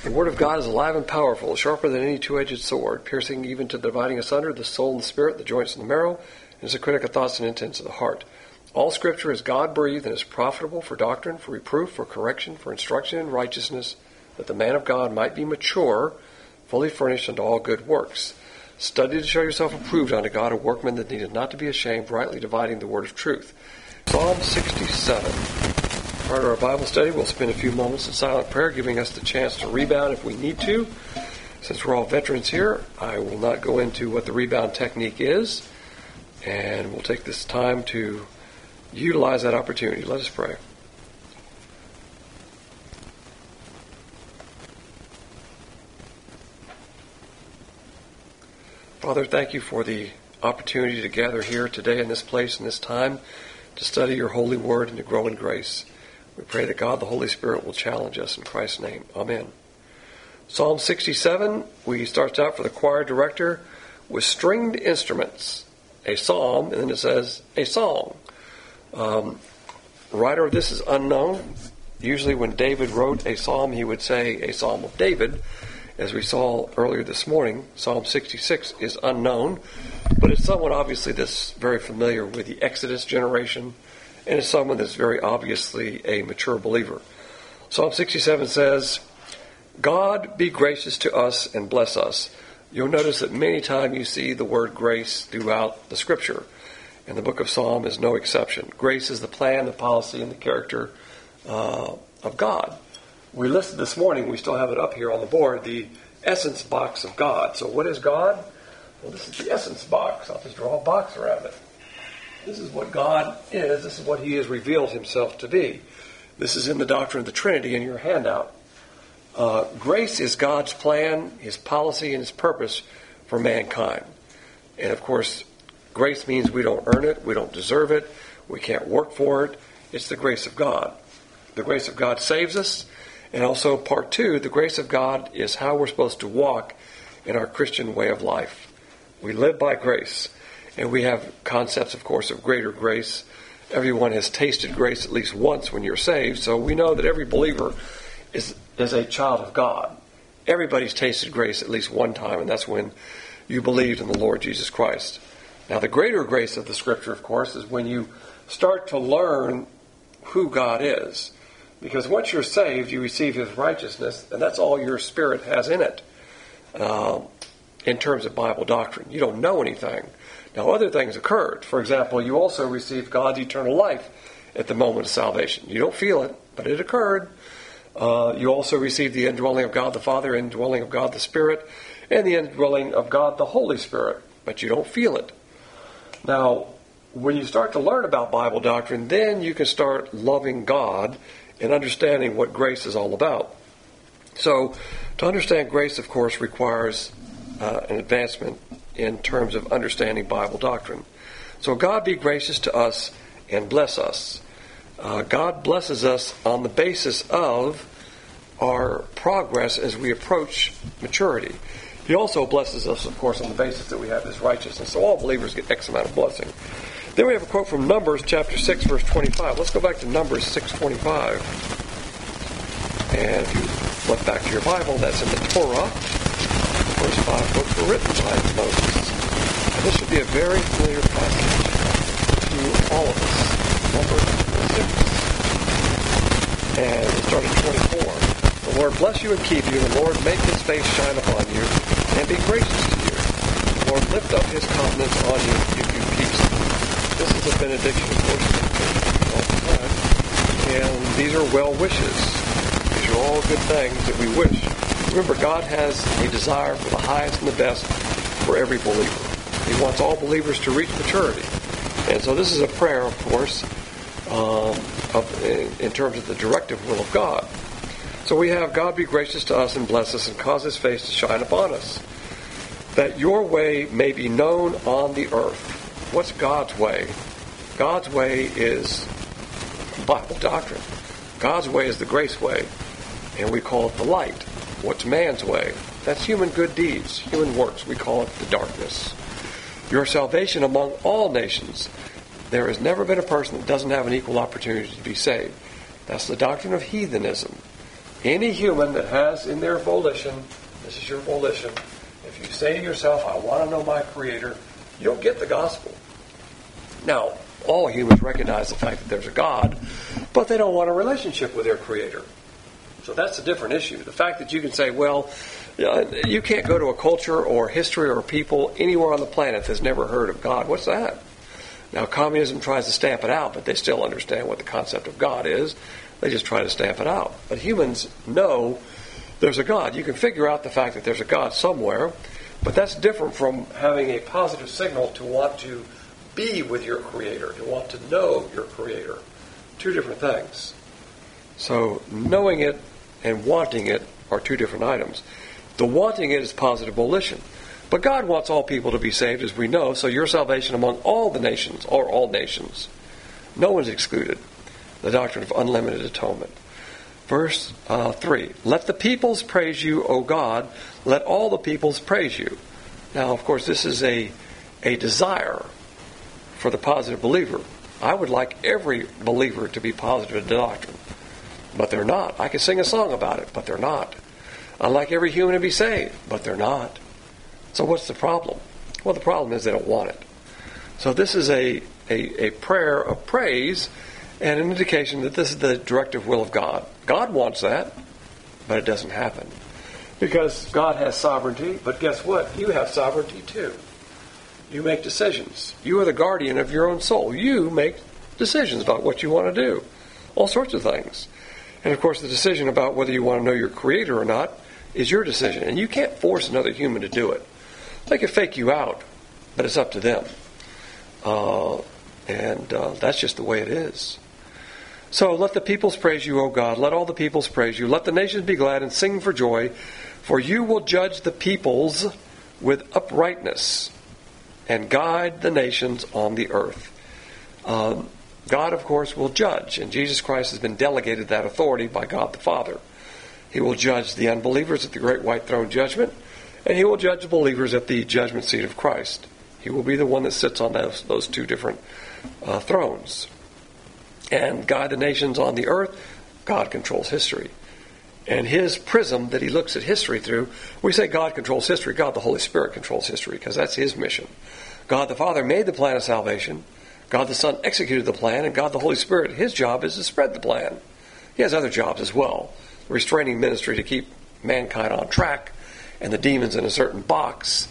The Word of God is alive and powerful, sharper than any two-edged sword, piercing even to the dividing asunder the soul and the spirit, the joints and the marrow, and is a critic of thoughts and intents of the heart. All Scripture is God-breathed and is profitable for doctrine, for reproof, for correction, for instruction in righteousness, that the man of God might be mature, fully furnished unto all good works. Study to show yourself approved unto God, a workman that needeth not to be ashamed, rightly dividing the word of truth. Psalm 67. Part of our Bible study, we'll spend a few moments in silent prayer, giving us the chance to rebound if we need to. Since we're all veterans here, I will not go into what the rebound technique is, and we'll take this time to utilize that opportunity. Let us pray. Father, thank you for the opportunity to gather here today in this place and this time to study your holy word and to grow in grace. We pray that God, the Holy Spirit, will challenge us in Christ's name. Amen. Psalm 67, we start out for the choir director with stringed instruments, a psalm, and then it says a song. Writer of this is unknown. Usually when David wrote a psalm, he would say a psalm of David. As we saw earlier this morning, Psalm 66 is unknown, but it's someone obviously that's very familiar with the Exodus generation, and it's someone that's very obviously a mature believer. Psalm 67 says, God be gracious to us and bless us. You'll notice that many times you see the word grace throughout the Scripture, and the book of Psalm is no exception. Grace is the plan, the policy, and the character of God. We listed this morning, we still have it up here on the board, the essence box of God. So what is God? Well, this is the essence box. I'll just draw a box around it. This is what God is. This is what He has revealed Himself to be. This is in the doctrine of the Trinity in your handout. Grace is God's plan, His policy, and His purpose for mankind. And of course, grace means we don't earn it, we don't deserve it, we can't work for it. It's the grace of God. The grace of God saves us. And also, part two, the grace of God is how we're supposed to walk in our Christian way of life. We live by grace. And we have concepts, of course, of greater grace. Everyone has tasted grace at least once when you're saved. So we know that every believer is a child of God. Everybody's tasted grace at least one time, and that's when you believed in the Lord Jesus Christ. Now, the greater grace of the Scripture, of course, is when you start to learn who God is. Because once you're saved, you receive His righteousness, and that's all your spirit has in it in terms of Bible doctrine. You don't know anything. Now, other things occurred. For example, you also received God's eternal life at the moment of salvation. You don't feel it, but it occurred. You also received the indwelling of God the Father, indwelling of God the Spirit, and the indwelling of God the Holy Spirit, but you don't feel it. Now, when you start to learn about Bible doctrine, then you can start loving God and understanding what grace is all about. So, to understand grace, of course, requires an advancement in terms of understanding Bible doctrine. So, God be gracious to us and bless us. God blesses us on the basis of our progress as we approach maturity. He also blesses us, of course, on the basis that we have His righteousness. So all believers get X amount of blessing. Then we have a quote from Numbers chapter 6, verse 25. Let's go back to Numbers 6:25. And if you look back to your Bible, that's in the Torah. The first 5 books were written by Moses. And this should be a very familiar passage to all of us. Numbers 6. And we start at 24. The Lord bless you and keep you. The Lord make His face shine upon you and be gracious to you. The Lord lift up His countenance on you and give you peace. This is a benediction, of course, all the time. And these are well wishes. These are all good things that we wish. Remember, God has a desire for the highest and the best for every believer. He wants all believers to reach maturity. And so this is a prayer, of course, in terms of the directive will of God. So we have God be gracious to us and bless us and cause His face to shine upon us, that your way may be known on the earth. What's God's way? God's way is Bible doctrine. God's way is the grace way, and we call it the light. What's man's way? That's human good deeds, human works. We call it the darkness. Your salvation among all nations. There has never been a person that doesn't have an equal opportunity to be saved. That's the doctrine of heathenism. Any human that has in their volition, this is your volition, if you say to yourself, I want to know my Creator, you'll get the gospel. Now, all humans recognize the fact that there's a God, but they don't want a relationship with their Creator. So that's a different issue. The fact that you can say, well, you can't go to a culture or history or people anywhere on the planet that's never heard of God. What's that? Now, communism tries to stamp it out, but they still understand what the concept of God is. They just try to stamp it out. But humans know there's a God. You can figure out the fact that there's a God somewhere, but that's different from having a positive signal to want to be with your Creator, to want to know your Creator. Two different things. So knowing it and wanting it are two different items. The wanting it is positive volition. But God wants all people to be saved, as we know, so your salvation among all the nations, or all nations. No one's excluded. The doctrine of unlimited atonement. Verse 3, let the peoples praise you, O God. Let all the peoples praise you. Now, of course, this is a desire for the positive believer. I would like every believer to be positive in the doctrine. But they're not. I can sing a song about it, but they're not. I'd like every human to be saved, but they're not. So what's the problem? Well, the problem is they don't want it. So this is a prayer of praise and an indication that this is the directive will of God. God wants that, but it doesn't happen. Because God has sovereignty, but guess what? You have sovereignty too. You make decisions. You are the guardian of your own soul. You make decisions about what you want to do. All sorts of things. And of course, the decision about whether you want to know your Creator or not is your decision. And you can't force another human to do it. They can fake you out, but it's up to them. That's just the way it is. So let the peoples praise you, O God. Let all the peoples praise you. Let the nations be glad and sing for joy. For you will judge the peoples with uprightness and guide the nations on the earth. God, of course, will judge. And Jesus Christ has been delegated that authority by God the Father. He will judge the unbelievers at the great white throne judgment. And he will judge the believers at the judgment seat of Christ. He will be the one that sits on those two different thrones. And guide the nations on the earth. God controls history. And his prism that he looks at history through, we say God controls history. God the Holy Spirit controls history because that's his mission. God the Father made the plan of salvation. God the Son executed the plan. And God the Holy Spirit, his job is to spread the plan. He has other jobs as well. Restraining ministry to keep mankind on track and the demons in a certain box.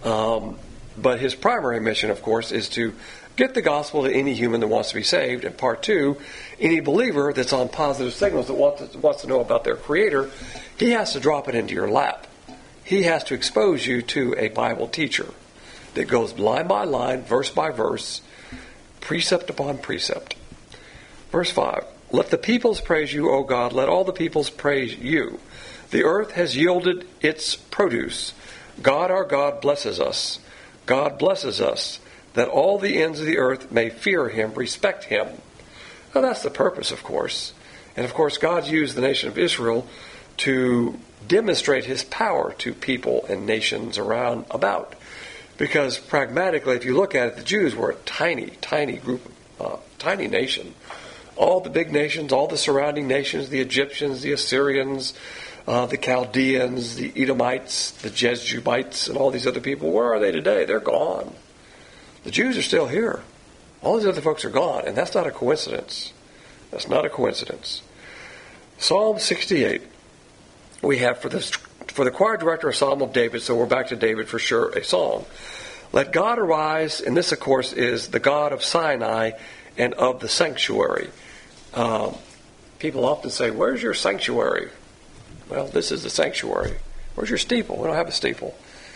But his primary mission, of course, is to get the gospel to any human that wants to be saved. And part two, any believer that's on positive signals that wants to know about their Creator, he has to drop it into your lap. He has to expose you to a Bible teacher that goes line by line, verse by verse, precept upon precept. Verse 5, let the peoples praise you, O God. Let all the peoples praise you. The earth has yielded its produce. God our God blesses us. God blesses us, that all the ends of the earth may fear him, respect him. Now that's the purpose, of course. And of course, God used the nation of Israel to demonstrate his power to people and nations around about. Because pragmatically, if you look at it, the Jews were a tiny, tiny group, tiny nation. All the big nations, all the surrounding nations, the Egyptians, the Assyrians, the Chaldeans, the Edomites, the Jebusites, and all these other people, where are they today? They're gone. The Jews are still here. All these other folks are gone, and that's not a coincidence. That's not a coincidence. Psalm 68. We have for the choir director a Psalm of David, so we're back to David for sure, a song. Let God arise, and this, of course, is the God of Sinai and of the sanctuary. People often say, where's your sanctuary? Well, this is the sanctuary. Where's your steeple? We don't have a steeple.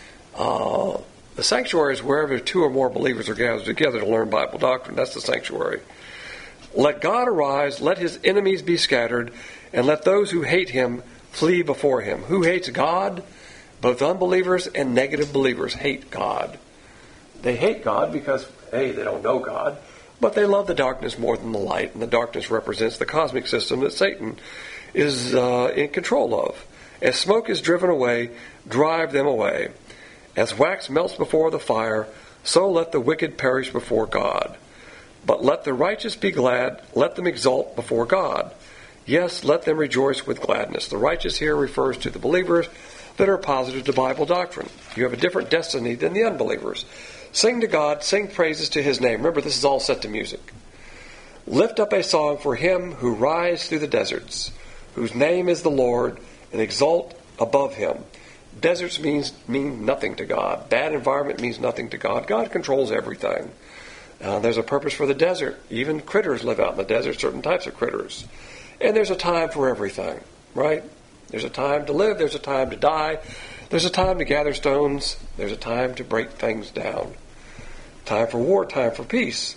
The sanctuary is wherever two or more believers are gathered together to learn Bible doctrine. That's the sanctuary. Let God arise, let his enemies be scattered, and let those who hate him flee before him. Who hates God? Both unbelievers and negative believers hate God. They hate God because, A, they don't know God, but they love the darkness more than the light, and the darkness represents the cosmic system that Satan is in control of. As smoke is driven away, drive them away. As wax melts before the fire, so let the wicked perish before God. But let the righteous be glad, let them exult before God. Yes, let them rejoice with gladness. The righteous here refers to the believers that are positive to Bible doctrine. You have a different destiny than the unbelievers. Sing to God, sing praises to His name. Remember, this is all set to music. Lift up a song for Him who rides through the deserts, whose name is the Lord, and exalt above Him. Deserts mean nothing to God. Bad environment means nothing to God. God controls everything. There's a purpose for the desert. Even critters live out in the desert, certain types of critters. And there's a time for everything, right? There's a time to live. There's a time to die. There's a time to gather stones. There's a time to break things down. Time for war, time for peace.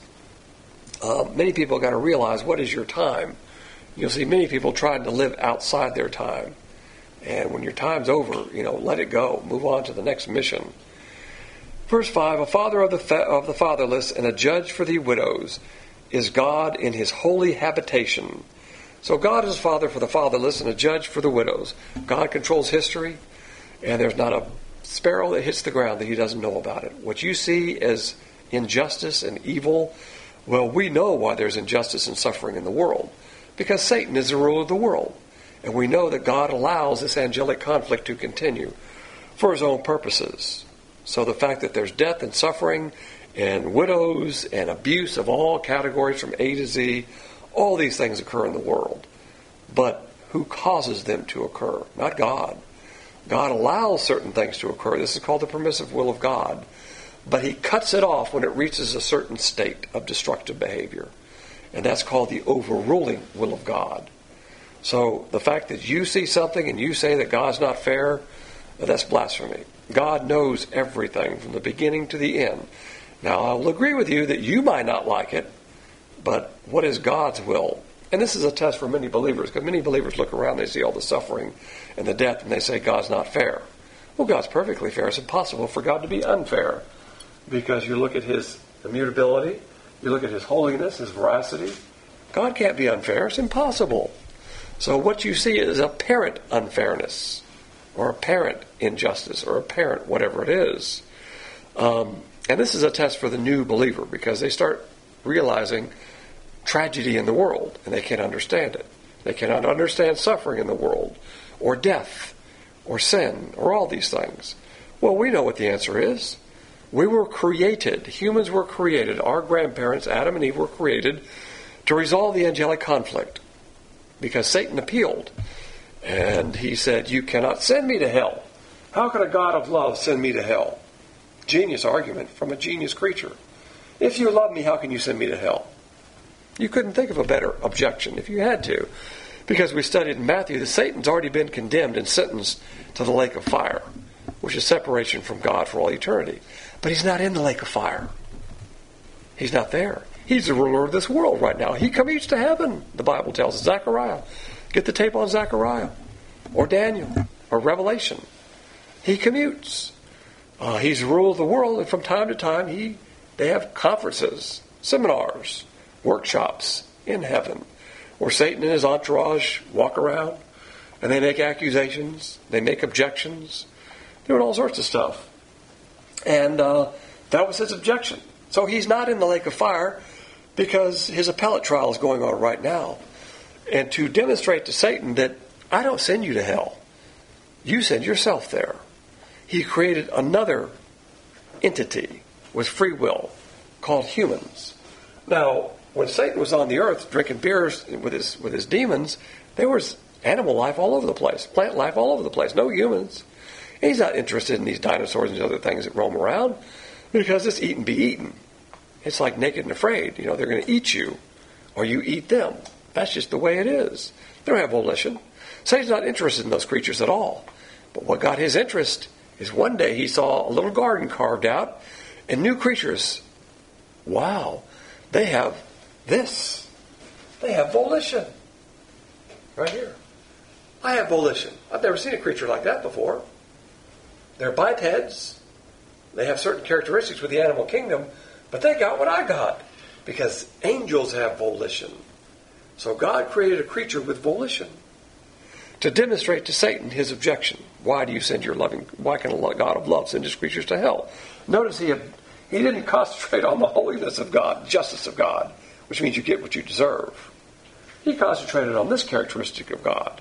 Many people got to realize, what is your time? You'll see many people trying to live outside their time. And when your time's over, let it go. Move on to the next mission. Verse 5, a father of the fatherless and a judge for the widows is God in His holy habitation. So God is a father for the fatherless and a judge for the widows. God controls history, and there's not a sparrow that hits the ground that He doesn't know about it. What you see as injustice and evil, well, we know why there's injustice and suffering in the world. Because Satan is the ruler of the world. And we know that God allows this angelic conflict to continue for His own purposes. So the fact that there's death and suffering and widows and abuse of all categories from A to Z, all these things occur in the world. But who causes them to occur? Not God. God allows certain things to occur. This is called the permissive will of God. But He cuts it off when it reaches a certain state of destructive behavior. And that's called the overruling will of God. So the fact that you see something and you say that God's not fair, that's blasphemy. God knows everything from the beginning to the end. Now, I'll agree with you that you might not like it, but what is God's will? And this is a test for many believers, because many believers look around, they see all the suffering and the death, and they say God's not fair. Well, God's perfectly fair. It's impossible for God to be unfair, because you look at His immutability, you look at His holiness, His veracity. God can't be unfair. It's impossible. So what you see is apparent unfairness, or apparent injustice, or apparent whatever it is. And this is a test for the new believer, because they start realizing tragedy in the world, and they can't understand it. They cannot understand suffering in the world, or death, or sin, or all these things. Well, we know what the answer is. We were created, humans were created, our grandparents, Adam and Eve, were created to resolve the angelic conflict, because Satan appealed. And he said, you cannot send me to hell. How can a God of love send me to hell? Genius argument from a genius creature. If you love me, how can you send me to hell? You couldn't think of a better objection if you had to. Because we studied in Matthew that Satan's already been condemned and sentenced to the lake of fire, which is separation from God for all eternity. But He's not in the lake of fire. He's not there. He's the ruler of this world right now. He commutes to heaven, the Bible tells us. Zechariah. Get the tape on Zechariah, or Daniel, or Revelation. He commutes. He's the ruler of the world, and from time to time they have conferences, seminars, workshops in heaven, where Satan and his entourage walk around, and they make accusations, they make objections, doing all sorts of stuff. And that was his objection. So he's not in the lake of fire because his appellate trial is going on right now. And to demonstrate to Satan that I don't send you to hell. You send yourself there. He created another entity with free will called humans. Now, when Satan was on the earth drinking beers with his demons, there was animal life all over the place, plant life all over the place, no humans. And he's not interested in these dinosaurs and other things that roam around because it's eat and be eaten. It's like Naked and Afraid. They're going to eat you or you eat them. That's just the way it is. They don't have volition. Satan's not interested in those creatures at all. But what got his interest is one day he saw a little garden carved out and new creatures. Wow, they have this. They have volition. Right here. I have volition. I've never seen a creature like that before. They're bipeds. They have certain characteristics with the animal kingdom, but they got what I got because angels have volition. So God created a creature with volition to demonstrate to Satan his objection. Why can a God of love send his creatures to hell? Notice he didn't concentrate on the holiness of God, justice of God, which means you get what you deserve. He concentrated on this characteristic of God.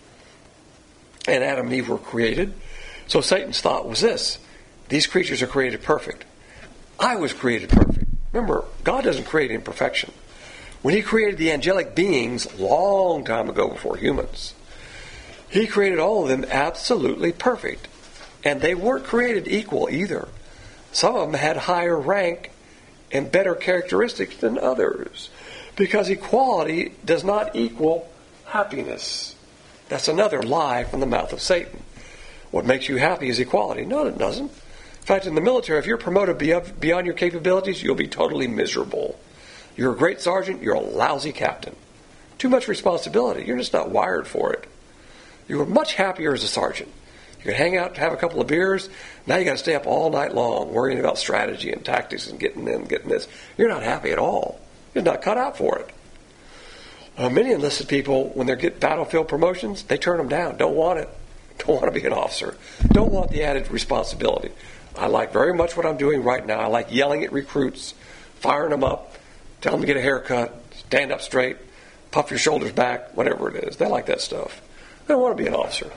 And Adam and Eve were created. So Satan's thought was this: these creatures are created perfect. I was created perfect. Remember, God doesn't create imperfection. When he created the angelic beings long time ago before humans, he created all of them absolutely perfect. And they weren't created equal either. Some of them had higher rank and better characteristics than others, because equality does not equal happiness. That's another lie from the mouth of Satan. What makes you happy is equality. No, it doesn't. In fact, in the military, if you're promoted beyond your capabilities, you'll be totally miserable. You're a great sergeant, you're a lousy captain. Too much responsibility. You're just not wired for it. You were much happier as a sergeant. You could hang out, have a couple of beers. Now you got to stay up all night long worrying about strategy and tactics and getting this. You're not happy at all. You're not cut out for it. Many enlisted people, when they get battlefield promotions, they turn them down. Don't want it. Don't want to be an officer. Don't want the added responsibility. I like very much what I'm doing right now. I like yelling at recruits, firing them up, tell them to get a haircut, stand up straight, puff your shoulders back, whatever it is. They like that stuff. They don't want to be an officer.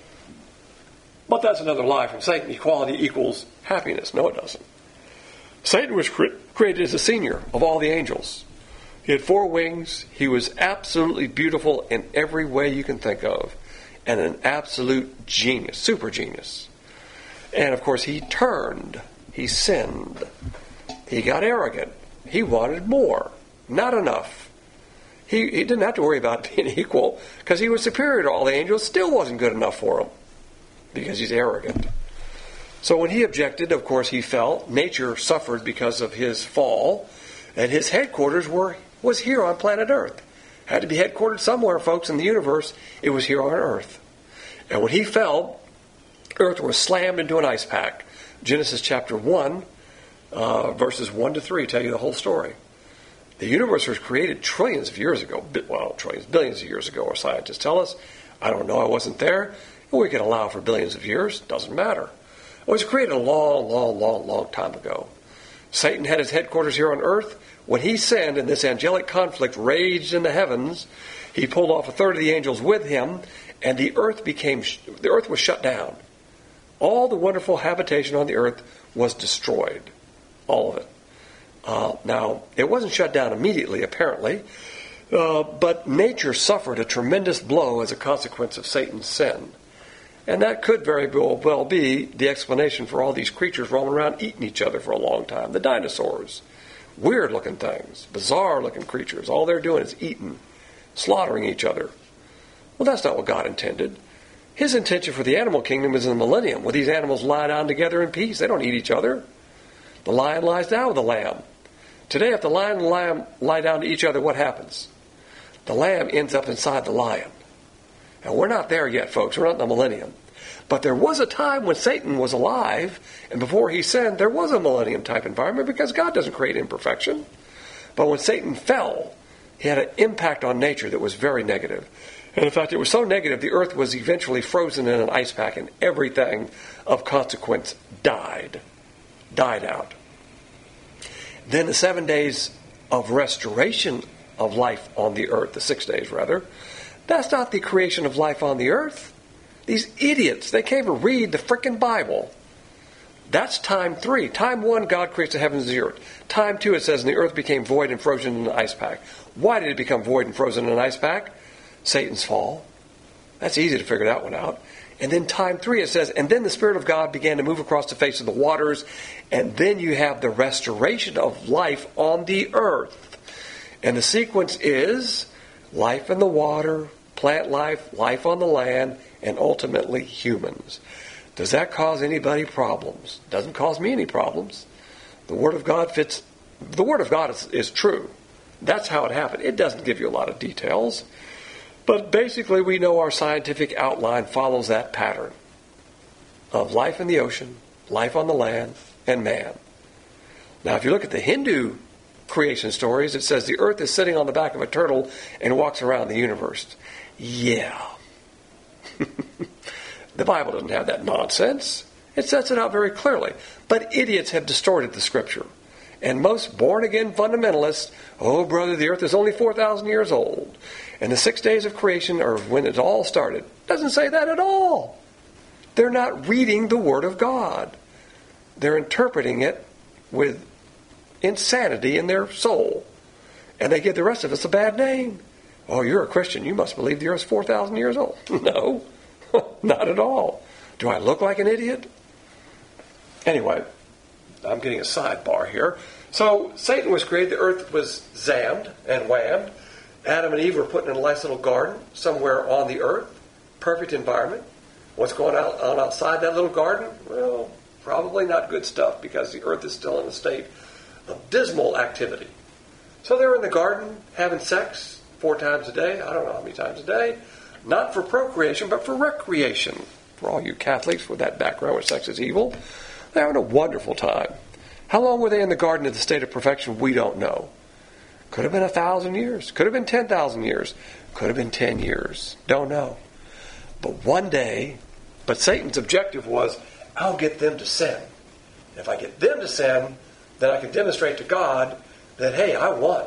But that's another lie from Satan. Equality equals happiness. No, it doesn't. Satan was created as the senior of all the angels. He had 4 wings. He was absolutely beautiful in every way you can think of. And an absolute genius, super genius. And of course he turned. He sinned. He got arrogant. He wanted more. Not enough. He didn't have to worry about being equal, because he was superior to all the angels. Still wasn't good enough for him, because he's arrogant. So when he objected, of course he fell. Nature suffered because of his fall. And his headquarters was here on planet Earth. Had to be headquartered somewhere, folks, in the universe. It was here on Earth. And when he fell, Earth was slammed into an ice pack. Genesis chapter 1, verses 1 to 3 tell you the whole story. The universe was created trillions of years ago. Billions of years ago, our scientists tell us. I don't know, I wasn't there. We can allow for billions of years. Doesn't matter. It was created a long time ago. Satan had his headquarters here on Earth. When he sinned and this angelic conflict raged in the heavens, he pulled off 1/3 of the angels with him, and the earth was shut down. All the wonderful habitation on the earth was destroyed. All of it. Now, it wasn't shut down immediately, apparently, but nature suffered a tremendous blow as a consequence of Satan's sin. And that could very well be the explanation for all these creatures roaming around eating each other for a long time. The dinosaurs. Weird-looking things. Bizarre-looking creatures. All they're doing is eating, slaughtering each other. Well, that's not what God intended. His intention for the animal kingdom is in the millennium, where these animals lie down together in peace. They don't eat each other. The lion lies down with the lamb. Today, if the lion and the lamb lie down to each other, what happens? The lamb ends up inside the lion. And we're not there yet, folks. We're not in the millennium. But there was a time when Satan was alive, and before he sinned, there was a millennium-type environment, because God doesn't create imperfection. But when Satan fell, he had an impact on nature that was very negative. And in fact, it was so negative, the earth was eventually frozen in an ice pack, and everything of consequence died out. Then the 7 days of restoration of life on the earth, the 6 days rather, that's not the creation of life on the earth. These idiots, they can't even read the frickin' Bible. That's time 3. Time 1, God creates the heavens and the earth. Time 2, it says, and the earth became void and frozen in an ice pack. Why did it become void and frozen in an ice pack? Satan's fall. That's easy to figure that one out. And then time 3, it says, and then the Spirit of God began to move across the face of the waters, and then you have the restoration of life on the earth. And the sequence is life in the water, plant life, life on the land, and ultimately humans. Does that cause anybody problems? Doesn't cause me any problems. The Word of God fits. The Word of God is true. That's how it happened. It doesn't give you a lot of details. But basically we know our scientific outline follows that pattern of life in the ocean, life on the land, and man. Now if you look at the Hindu creation stories, it says the earth is sitting on the back of a turtle and walks around the universe. Yeah. The Bible doesn't have that nonsense. It sets it out very clearly. But idiots have distorted the Scripture. And most born-again fundamentalists, oh, brother, the earth is only 4,000 years old. And the 6 days of creation are when it all started. Doesn't say that at all. They're not reading the Word of God. They're interpreting it with insanity in their soul. And they give the rest of us a bad name. Oh, you're a Christian. You must believe the earth's 4,000 years old. No, not at all. Do I look like an idiot? Anyway, I'm getting a sidebar here. So Satan was created. The earth was zammed and whammed. Adam and Eve were put in a nice little garden somewhere on the earth. Perfect environment. What's going on outside that little garden? Well, probably not good stuff because the earth is still in a state of dismal activity. So they were in the garden having sex 4 times a day. I don't know how many times a day. Not for procreation, but for recreation. For all you Catholics with that background where sex is evil, they're having a wonderful time. How long were they in the garden in the state of perfection? We don't know. Could have been 1,000 years. Could have been 10,000 years. Could have been 10 years. Don't know. But one day, but Satan's objective was, I'll get them to sin. If I get them to sin, then I can demonstrate to God that, hey, I won.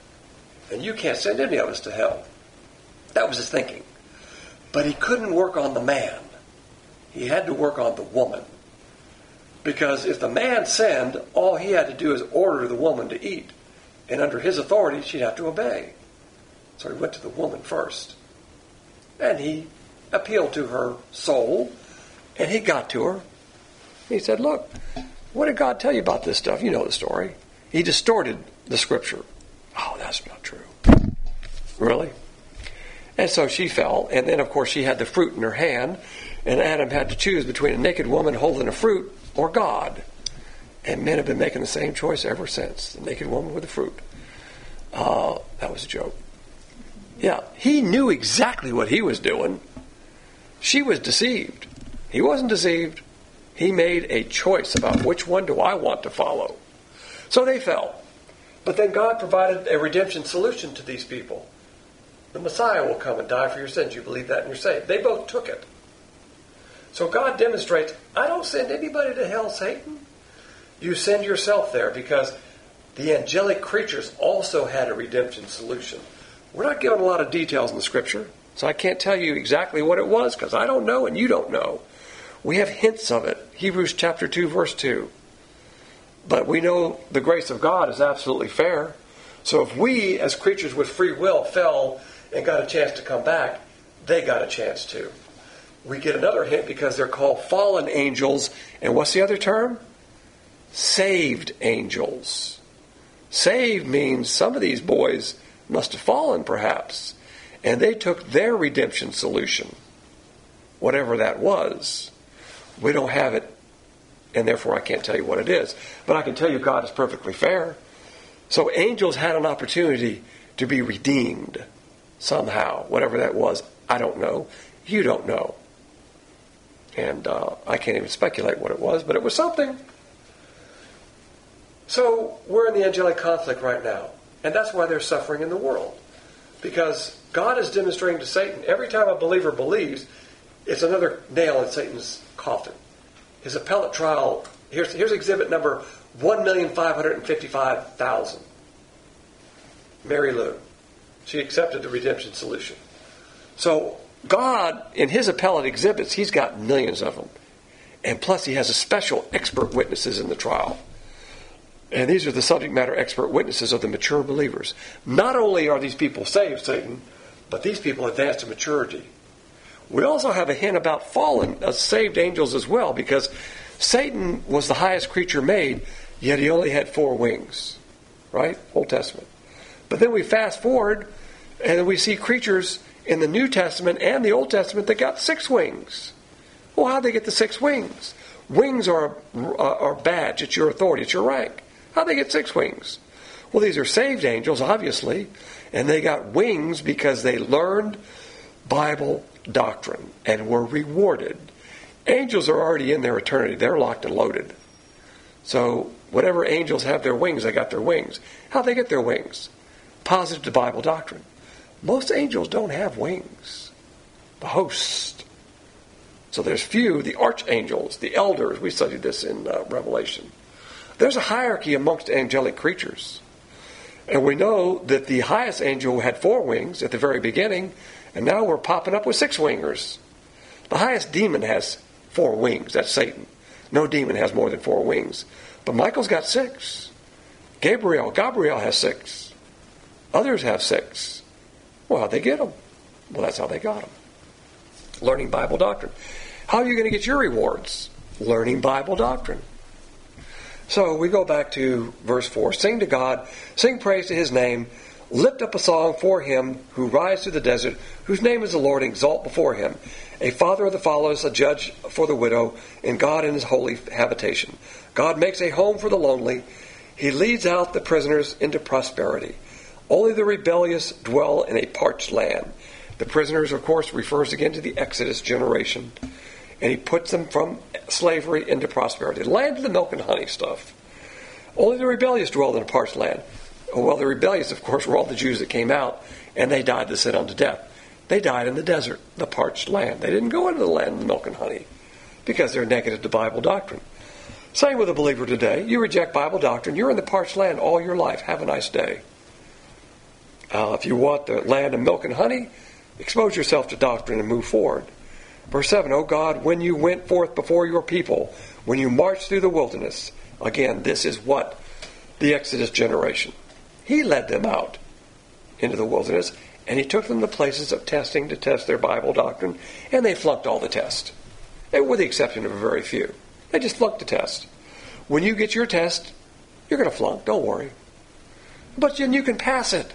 And you can't send any of us to hell. That was his thinking. But he couldn't work on the man. He had to work on the woman. Because if the man sinned, all he had to do is order the woman to eat. And under his authority, she'd have to obey. So he went to the woman first. And he appealed to her soul. And he got to her. He said, look, what did God tell you about this stuff? You know the story. He distorted the scripture. Oh, that's not true. Really? And so she fell. And then, of course, she had the fruit in her hand. And Adam had to choose between a naked woman holding a fruit or God. And men have been making the same choice ever since. The naked woman with the fruit. That was a joke. Yeah, he knew exactly what he was doing. She was deceived. He wasn't deceived. He made a choice about which one do I want to follow. So they fell. But then God provided a redemption solution to these people. The Messiah will come and die for your sins. You believe that and you're saved. They both took it. So God demonstrates, I don't send anybody to hell, Satan. You send yourself there because the angelic creatures also had a redemption solution. We're not given a lot of details in the Scripture, so I can't tell you exactly what it was because I don't know and you don't know. We have hints of it. Hebrews chapter 2, verse 2. But we know the grace of God is absolutely fair. So if we, as creatures with free will, fell and got a chance to come back, they got a chance too. We get another hint because they're called fallen angels. And what's the other term? Saved angels. Saved means some of these boys must have fallen perhaps. And they took their redemption solution. Whatever that was. We don't have it. And therefore I can't tell you what it is. But I can tell you God is perfectly fair. So angels had an opportunity to be redeemed somehow. Whatever that was, I don't know. You don't know. And I can't even speculate what it was, but it was something. So we're in the angelic conflict right now. And that's why there's suffering in the world. Because God is demonstrating to Satan, every time a believer believes, it's another nail in Satan's coffin. His appellate trial, here's exhibit number 1,555,000. Mary Lou. She accepted the redemption solution. So God, in his appellate exhibits, he's got millions of them. And plus he has a special expert witnesses in the trial. And these are the subject matter expert witnesses of the mature believers. Not only are these people saved, Satan, but these people advance to maturity. We also have a hint about fallen, saved angels as well, because Satan was the highest creature made, yet he only had 4 wings. Right? Old Testament. But then we fast forward, and we see creatures in the New Testament and the Old Testament that got 6 wings. Well, how'd they get the 6 wings? Wings are a badge. It's your authority. It's your rank. How'd they get 6 wings? Well, these are saved angels, obviously, and they got wings because they learned Bible doctrine and were rewarded. Angels are already in their eternity. They're locked and loaded. So whatever angels have their wings, they got their wings. How'd they get their wings? Positive to Bible doctrine. Most angels don't have wings. The host. So there's few, the archangels, the elders. We studied this in Revelation. There's a hierarchy amongst angelic creatures. And we know that the highest angel had 4 wings at the very beginning, and now we're popping up with 6 wingers. The highest demon has 4 wings. That's Satan. No demon has more than 4 wings. But Michael's got 6. Gabriel has 6. Others have 6. Well, how'd they get them? Well, that's how they got them. Learning Bible doctrine. How are you going to get your rewards? Learning Bible doctrine. So we go back to verse 4. Sing to God, sing praise to His name, lift up a song for Him who rides through the desert, whose name is the Lord, exalt before Him. A father of the fatherless, a judge for the widow, and God in His holy habitation. God makes a home for the lonely. He leads out the prisoners into prosperity. Only the rebellious dwell in a parched land. The prisoners, of course, refers again to the Exodus generation. And He puts them from slavery into prosperity. Land of the milk and honey stuff. Only the rebellious dwelled in a parched land. Well, the rebellious, of course, were all the Jews that came out, and they died to sit unto death. They died in the desert, the parched land. They didn't go into the land of the milk and honey because they're negative to Bible doctrine. Same with a believer today. You reject Bible doctrine, you're in the parched land all your life. Have a nice day. If you want the land of milk and honey, expose yourself to doctrine and move forward. Verse 7, O God, when you went forth before your people, when you marched through the wilderness. Again, this is what? The Exodus generation. He led them out into the wilderness, and He took them to places of testing to test their Bible doctrine, and they flunked all the tests, with the exception of a very few. They just flunked the test. When you get your test, you're going to flunk, don't worry. But then you can pass it.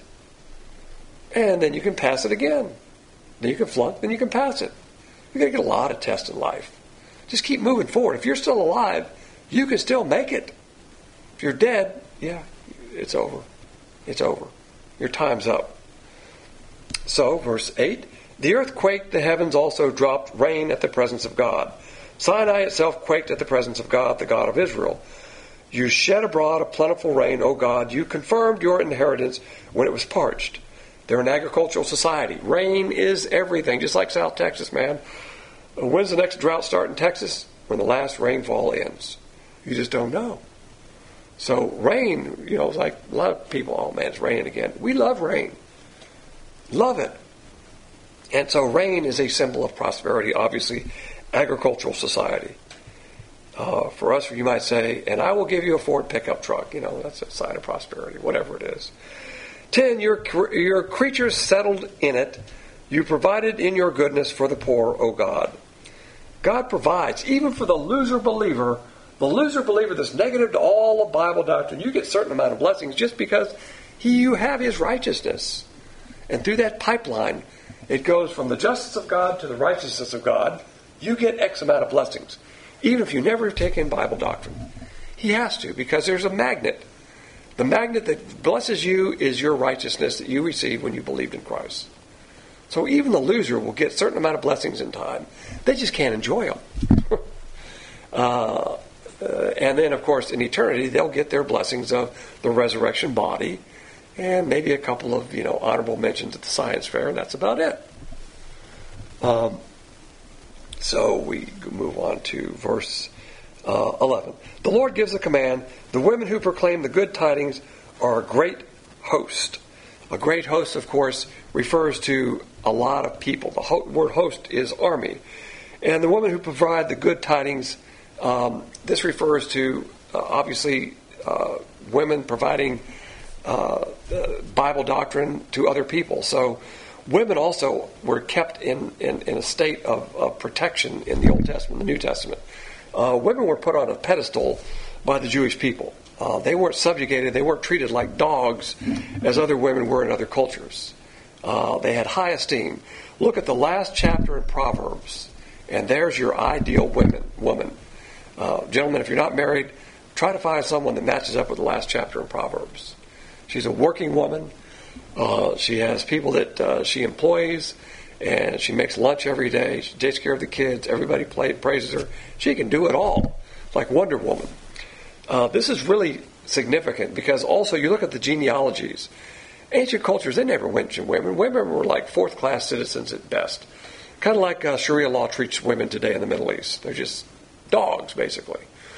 And then you can pass it again. Then you can flunk, then you can pass it. You're going to get a lot of tests in life. Just keep moving forward. If you're still alive, you can still make it. If you're dead, yeah, it's over. It's over. Your time's up. So, verse 8, the earth quaked, the heavens also dropped rain at the presence of God. Sinai itself quaked at the presence of God, the God of Israel. You shed abroad a plentiful rain, O God. You confirmed your inheritance when it was parched. They're an agricultural society. Rain is everything, just like South Texas, man. When's the next drought start in Texas? When the last rainfall ends. You just don't know. So rain, it's like a lot of people, oh man, it's raining again. We love rain. Love it. And so rain is a symbol of prosperity, obviously, agricultural society. For us, you might say, and I will give you a Ford pickup truck. That's a sign of prosperity, whatever it is. 10, your creatures settled in it. You provided in your goodness for the poor, O God. God provides, even for the loser believer that's negative to all of Bible doctrine. You get a certain amount of blessings just because you have His righteousness. And through that pipeline, it goes from the justice of God to the righteousness of God. You get X amount of blessings, even if you never take in Bible doctrine. He has to, because there's a magnet. The magnet that blesses you is your righteousness that you receive when you believed in Christ. So even the loser will get a certain amount of blessings in time. They just can't enjoy them. And then, of course, in eternity, they'll get their blessings of the resurrection body and maybe a couple of, honorable mentions at the science fair, and that's about it. So we move on to verse 11. The Lord gives a command. The women who proclaim the good tidings are a great host. A great host, of course, refers to a lot of people. The word host is army. And the women who provide the good tidings, this refers to, obviously, women providing Bible doctrine to other people. So women also were kept in a state of protection in the Old Testament, the New Testament. Women were put on a pedestal by the Jewish people. They weren't subjugated. They weren't treated like dogs as other women were in other cultures. They had high esteem. Look at the last chapter in Proverbs, and there's your ideal woman. Gentlemen, if you're not married, try to find someone that matches up with the last chapter in Proverbs. She's a working woman. She has people that she employs, and she makes lunch every day. She takes care of the kids. Everybody praises her. She can do it all, like Wonder Woman. This is really significant because also you look at the genealogies. Ancient cultures, they never mentioned women. Women were like fourth-class citizens at best. Kind of like Sharia law treats women today in the Middle East. They're just dogs, basically.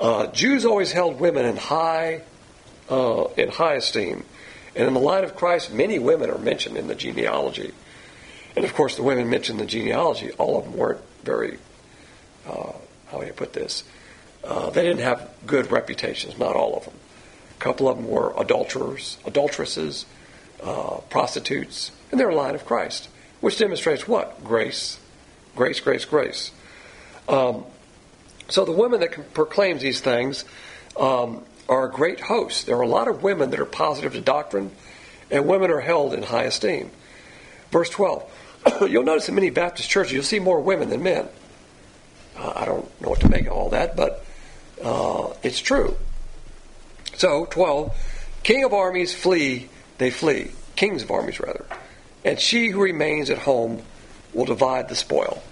Jews always held women in high esteem. And in the line of Christ, many women are mentioned in the genealogy. And of course, the women mentioned in the genealogy, all of them weren't very, how do you put this? They didn't have good reputations, not all of them. A couple of them were adulteresses, prostitutes, and they're a line of Christ, which demonstrates what? Grace. Grace, grace, grace. So the women that proclaims these things are a great host. There are a lot of women that are positive to doctrine, and women are held in high esteem. Verse 12. You'll notice in many Baptist churches, you'll see more women than men. I don't know what to make of all that, but it's true. So, 12. King of armies flee, they flee. Kings of armies, rather. And she who remains at home will divide the spoil.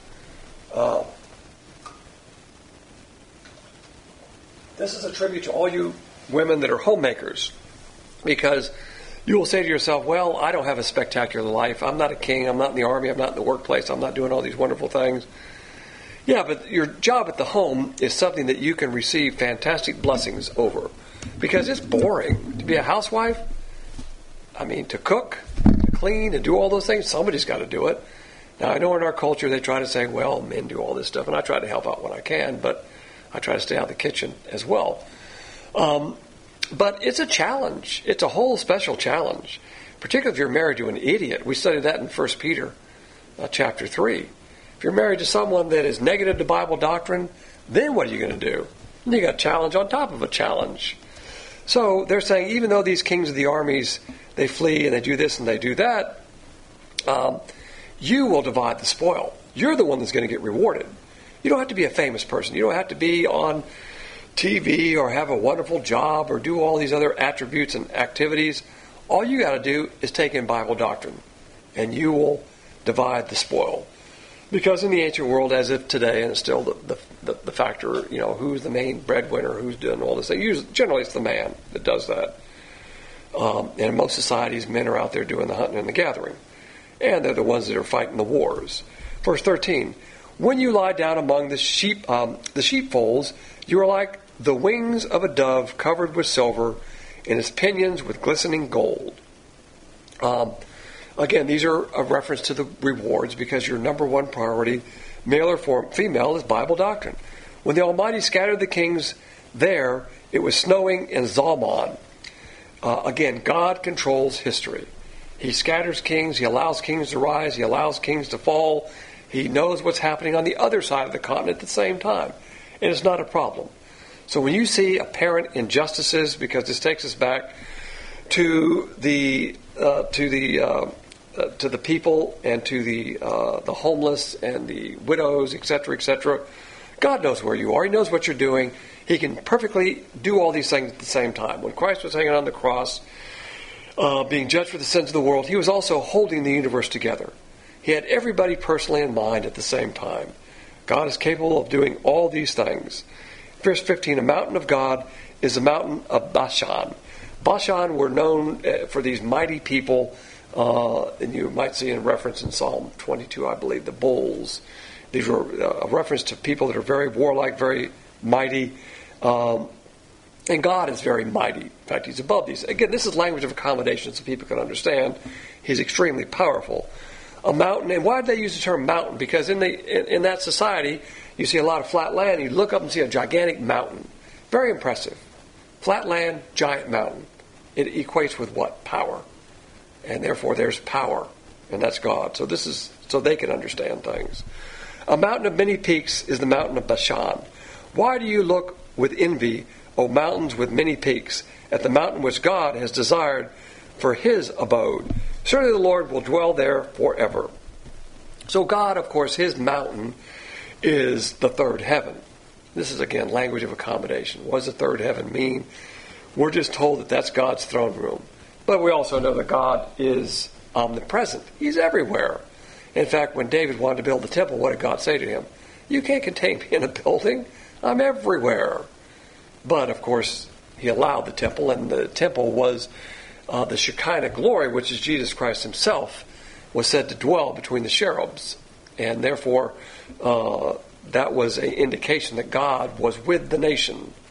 This is a tribute to all you women that are homemakers, because you will say to yourself, well, I don't have a spectacular life. I'm not a king. I'm not in the army. I'm not in the workplace. I'm not doing all these wonderful things. Yeah, but your job at the home is something that you can receive fantastic blessings over, because it's boring to be a housewife. I mean, to cook, to clean, and do all those things, somebody's got to do it. Now, I know in our culture they try to say, well, men do all this stuff, and I try to help out when I can, but I try to stay out of the kitchen as well. But it's a challenge. It's a whole special challenge, particularly if you're married to an idiot. We studied that in 1 Peter chapter 3. If you're married to someone that is negative to Bible doctrine, then what are you going to do? You got a challenge on top of a challenge. So they're saying, even though these kings of the armies, they flee and they do this and they do that, you will divide the spoil. You're the one that's going to get rewarded. You don't have to be a famous person. You don't have to be on TV or have a wonderful job or do all these other attributes and activities. All you got to do is take in Bible doctrine, and you will divide the spoil. Because in the ancient world, as if today, and it's still the factor, who's the main breadwinner, who's doing all this thing. Usually, generally, it's the man that does that. And in most societies, men are out there doing the hunting and the gathering. And they're the ones that are fighting the wars. Verse 13, when you lie down among the sheepfolds, you are like the wings of a dove covered with silver, and its pinions with glistening gold. Again, these are a reference to the rewards, because your number one priority, male or female, is Bible doctrine. When the Almighty scattered the kings there, it was snowing in Zalmon. Again, God controls history. He scatters kings. He allows kings to rise. He allows kings to fall. He knows what's happening on the other side of the continent at the same time. And it's not a problem. So when you see apparent injustices, because this takes us back to the people and to the homeless and the widows, etc., etc., God knows where you are. He knows what you're doing. He can perfectly do all these things at the same time. When Christ was hanging on the cross, being judged for the sins of the world, he was also holding the universe together. He had everybody personally in mind at the same time. God is capable of doing all these things. Verse 15, a mountain of God is the mountain of Bashan. Bashan were known for these mighty people, and you might see a reference in Psalm 22, I believe, the bulls. These were a reference to people that are very warlike, very mighty. And God is very mighty. In fact, he's above these. Again, this is language of accommodation so people can understand. He's extremely powerful. A mountain, and why did they use the term mountain? Because in that society, you see a lot of flat land. You look up and see a gigantic mountain. Very impressive. Flat land, giant mountain. It equates with what? Power. And therefore there's power. And that's God. So this is so they can understand things. A mountain of many peaks is the mountain of Bashan. Why do you look with envy, O mountains with many peaks, at the mountain which God has desired for his abode? Surely the Lord will dwell there forever. So God, of course, his mountain is the third heaven. This is, again, language of accommodation. What does the third heaven mean? We're just told that that's God's throne room. But we also know that God is omnipresent. He's everywhere. In fact, when David wanted to build the temple, what did God say to him? You can't contain me in a building. I'm everywhere. But, of course, he allowed the temple, and the temple was the Shekinah glory, which is Jesus Christ himself, was said to dwell between the cherubs. And therefore, that was an indication that God was with the nation.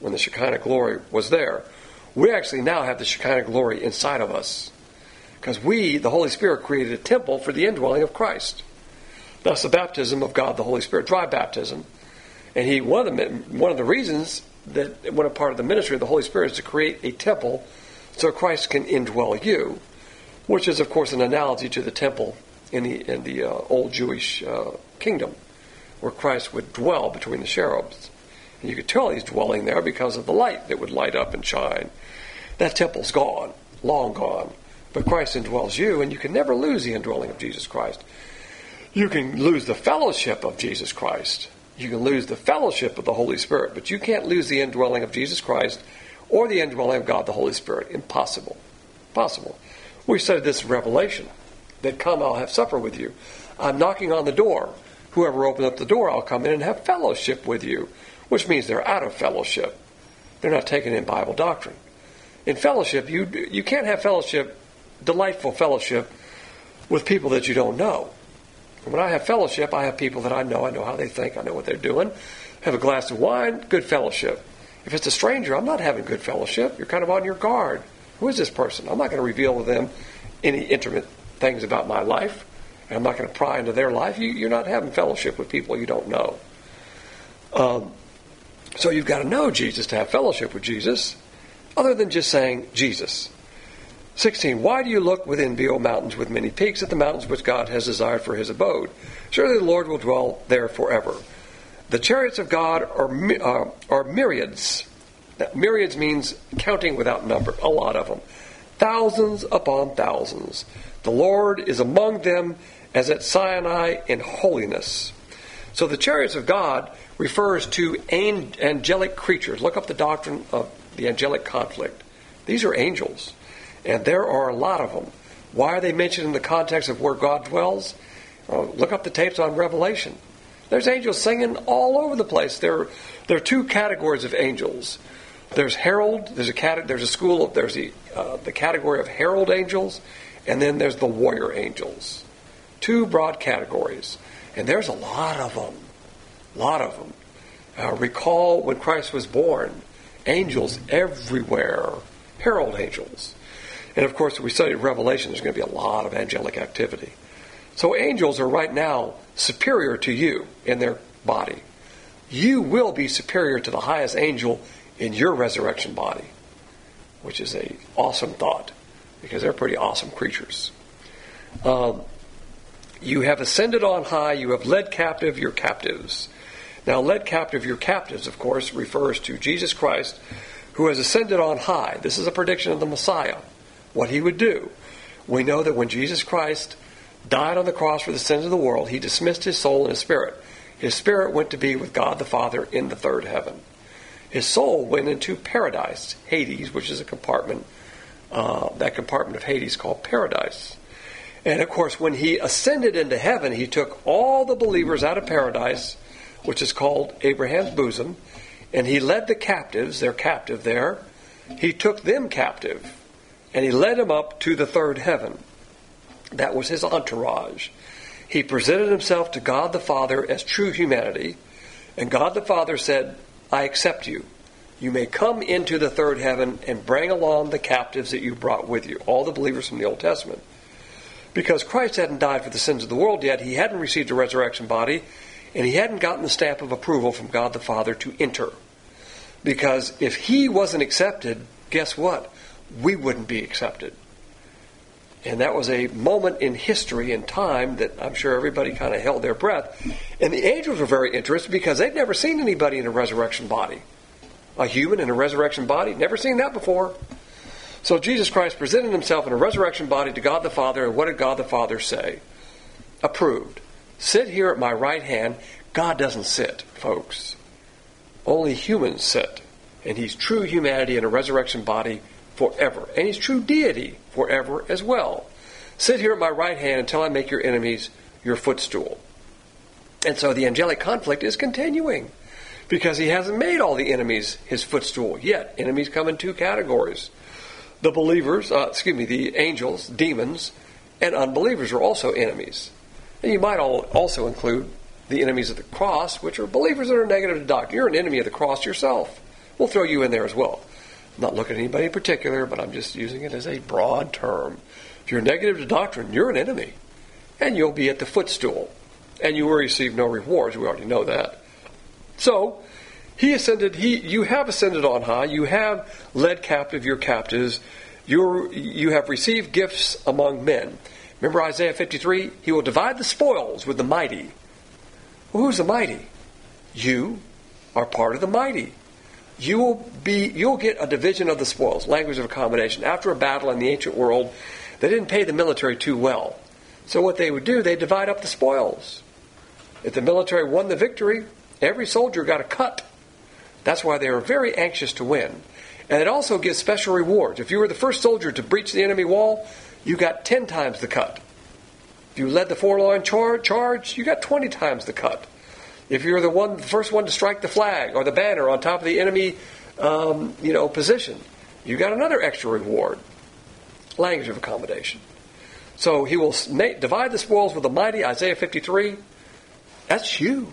when the Shekinah glory was there. We actually now have the Shekinah glory inside of us, because the Holy Spirit, created a temple for the indwelling of Christ. That's the baptism of God, the Holy Spirit, dry baptism. And one of the reasons that one part of the ministry of the Holy Spirit is to create a temple so Christ can indwell you, which is, of course, an analogy to the temple in the old Jewish kingdom, where Christ would dwell between the cherubs. And you could tell he's dwelling there because of the light that would light up and shine. That temple's gone, long gone. But Christ indwells you, and you can never lose the indwelling of Jesus Christ. You can lose the fellowship of Jesus Christ. You can lose the fellowship of the Holy Spirit, but you can't lose the indwelling of Jesus Christ or the indwelling of God the Holy Spirit. Impossible. Possible. We studied this in Revelation, that come, I'll have supper with you. I'm knocking on the door. Whoever opens up the door, I'll come in and have fellowship with you, which means they're out of fellowship. They're not taking in Bible doctrine. In fellowship, you can't have fellowship, delightful fellowship, with people that you don't know. When I have fellowship, I have people that I know how they think, I know what they're doing. Have a glass of wine, good fellowship. If it's a stranger, I'm not having good fellowship. You're kind of on your guard. Who is this person? I'm not going to reveal to them any intimate things about my life, and I'm not going to pry into their life. You're not having fellowship with people you don't know. So you've got to know Jesus to have fellowship with Jesus, other than just saying Jesus. 16. Why do you look within thee, O mountains with many peaks, at the mountains which God has desired for his abode? Surely the Lord will dwell there forever. The chariots of God are myriads. That myriads means counting without number, a lot of them. Thousands upon thousands. The Lord is among them as at Sinai in holiness. So the chariots of God refers to angelic creatures. Look up the doctrine of the angelic conflict. These are angels. And there are a lot of them. Why are they mentioned in the context of where God dwells? Look up the tapes on Revelation. There's angels singing all over the place. There are two categories of angels. There's herald. There's the category of herald angels, and then there's the warrior angels. Two broad categories, and there's a lot of them. Recall when Christ was born, angels everywhere, herald angels. And of course, we studied Revelation, there's going to be a lot of angelic activity. So angels are right now superior to you in their body. You will be superior to the highest angel in your resurrection body, which is an awesome thought, because they're pretty awesome creatures. You have ascended on high, you have led captive your captives. Now, led captive your captives, of course, refers to Jesus Christ, who has ascended on high. This is a prediction of the Messiah, what he would do. We know that when Jesus Christ died on the cross for the sins of the world, he dismissed his soul and his spirit. His spirit went to be with God the Father in the third heaven. His soul went into paradise, Hades, which is a compartment, that compartment of Hades called paradise. And of course, when he ascended into heaven, he took all the believers out of paradise, which is called Abraham's bosom, and he led the captives, they're captive there, he took them captive, and he led them up to the third heaven. That was his entourage. He presented himself to God the Father as true humanity, and God the Father said, I accept you. You may come into the third heaven and bring along the captives that you brought with you, all the believers from the Old Testament. Because Christ hadn't died for the sins of the world yet, he hadn't received a resurrection body, and he hadn't gotten the stamp of approval from God the Father to enter. Because if he wasn't accepted, guess what? We wouldn't be accepted. And that was a moment in history and time that I'm sure everybody kind of held their breath. And the angels were very interested because they'd never seen anybody in a resurrection body. A human in a resurrection body, never seen that before. So Jesus Christ presented himself in a resurrection body to God the Father, and what did God the Father say? Approved. Sit here at my right hand. God doesn't sit, folks. Only humans sit. And he's true humanity in a resurrection body forever. And he's true deity forever as well. Sit here at my right hand until I make your enemies your footstool. And so the angelic conflict is continuing, because he hasn't made all the enemies his footstool yet. Enemies come in two categories. The believers, the angels, demons, and unbelievers are also enemies. And you might also include the enemies of the cross, which are believers that are negative to doctrine. You're an enemy of the cross yourself. We'll throw you in there as well. I'm not looking at anybody in particular, but I'm just using it as a broad term. If you're negative to doctrine, you're an enemy. And you'll be at the footstool. And you will receive no rewards. We already know that. So, he ascended. You have ascended on high. You have led captive your captives. You have received gifts among men. Remember Isaiah 53? He will divide the spoils with the mighty. Well, who's the mighty? You are part of the mighty. You'll get a division of the spoils, language of accommodation. After a battle in the ancient world, they didn't pay the military too well. So what they would do, they divide up the spoils. If the military won the victory, every soldier got a cut. That's why they were very anxious to win. And it also gives special rewards. If you were the first soldier to breach the enemy wall, you got 10 times the cut. If you led the forlorn charge, you got 20 times the cut. If you're the first one to strike the flag or the banner on top of the enemy, position, you got another extra reward. Language of accommodation. So he will divide the spoils with the mighty, Isaiah 53. That's you.